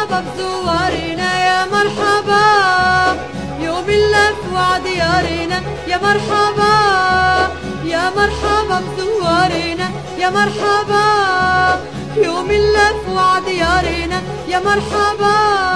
مرحبا بزوارنا يا مرحبا يوم اللف وعديارنا يا مرحبا يا مرحبا بزوارنا يا مرحبا يوم اللف وعديارنا يا مرحبا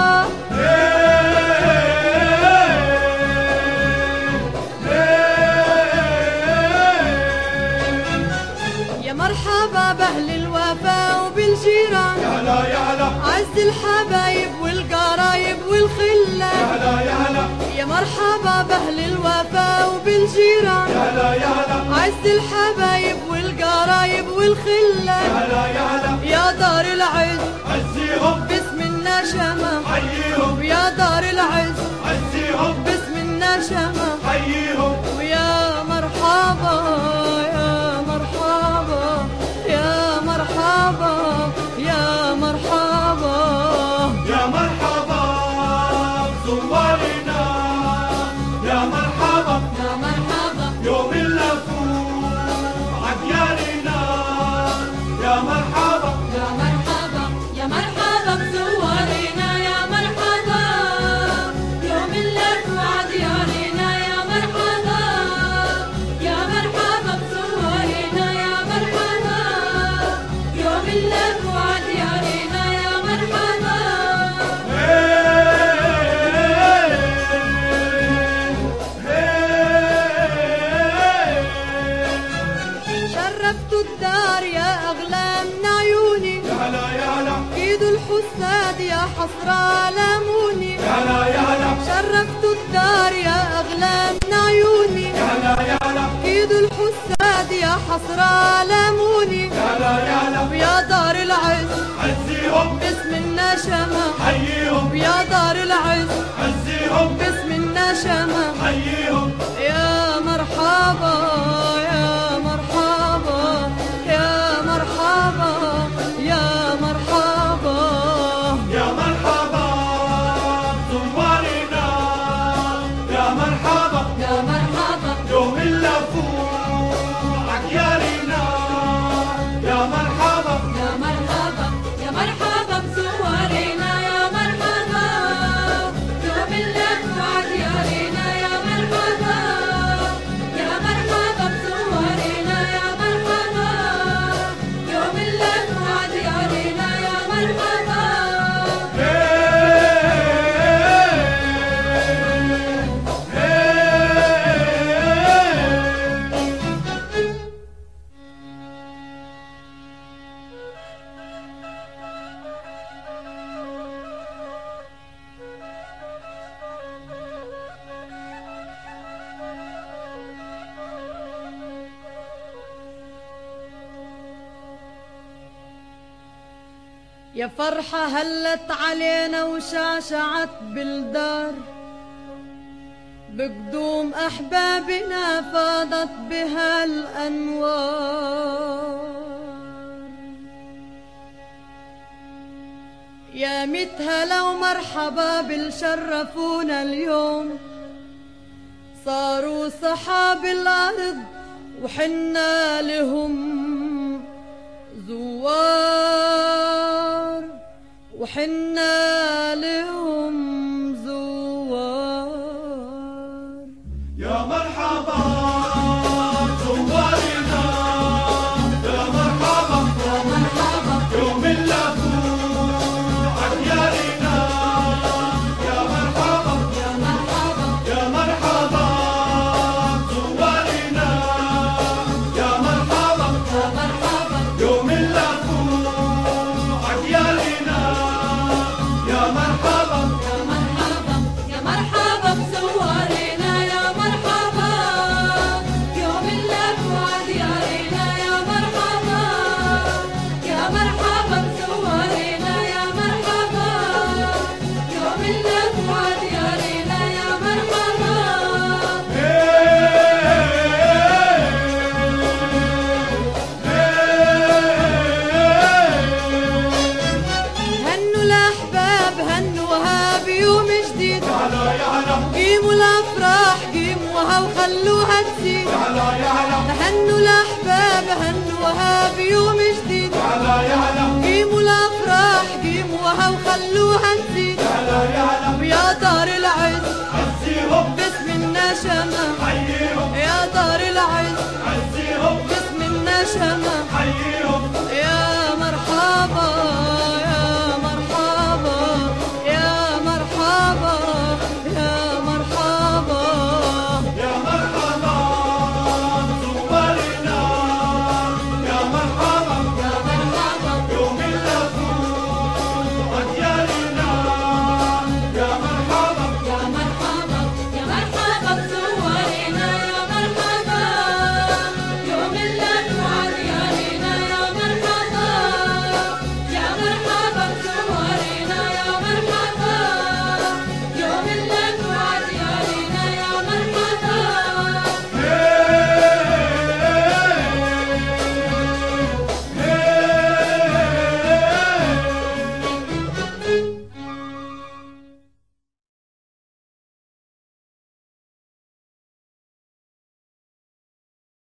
يا مرحبا بأهل الوفا وبالجيران يا هلا يا هلا عز الحبايب والقرايب والخلة يا هلا يا هلا يا مرحبا بأهل الوفا وبالجيران يا هلا يا هلا عز الحبايب والقرايب والخلة يا هلا يا هلا يا دار العز عزيهم باسم النشمة حييهم ويا دار العز عزيهم باسم النشمة حييهم ويا مرحبا يا مرحبا يا مرحبا يا مرحبا يا مرحبا بزوارنا يا مرحبا يا مرحبا يوم اللفوف عديارنا يا مرحبا يا مرحبا يا مرحبا بزوارنا يا مرحبا يوم اللف وعديارنا يا مرحبا يا مرحبا بزوارنا يا مرحبا يوم اللف وعديارنا يا مرحبا شرفتوا الدار يا أغلى من عيوني يا هلا يا هلا ايدوا الحساد يا حسرة لاموني يا هلا يا هلا شرفتوا الدار يا أغلى من عيوني يا هلا يا هلا ايدوا الحساد يا حسرة لاموني يا هلا يا هلا ويا دار العز عزيهم باسم النشمة حييهم ويا دار العز عزيهم باسم النشمة حييهم يا مرحبا يا مرحبا يا مرحبا يا مرحبا يا مرحبا بزوارنا يا مرحبا يا مرحبا يوم اللفوف عديارنا يا مرحبا يا مرحبا يا مرحبا بزوارنا يا مرحبا يوم اللف وعديارنا يا مرحبا يا مرحبا بزوارنا يا مرحبا يوم اللف وعديارنا يا مرحبا يا فرحة هلت علينا وشعشعت بالدار بقدوم أحبابنا فاضت بها الأنوار يا ميت هلا ومرحبا بالشرفونا اليوم صاروا صحاب الأرض وحنا لهم زوار وحنا لهم زوار يا مرحبا زوارنا يا مرحبا يا مرحبا يوم اللفوف عديارنا يا مرحبا يا مرحبا يا مرحبا زوارنا يا مرحبا يا مرحبا يوم اللفوف عديارنا يا مرحبا يا مرحبا يا مرحبا بزوارنا يا مرحبا يوم اللف وعديارنا يا مرحبا يا مرحبا بزوارنا يا مرحبا يوم اللف وعديارنا يا مرحبا هنوا الأحباب هنوا وهاب يوم جديد يا هلا يا هلا قيموا الأفراح قيموها وخلوها تزيد يا هلا يا هلا هنوا الأحباب هنوا وهاب يوم جديد يا هلا يا هلا قيموا الأفراح قيموها وهو خلوها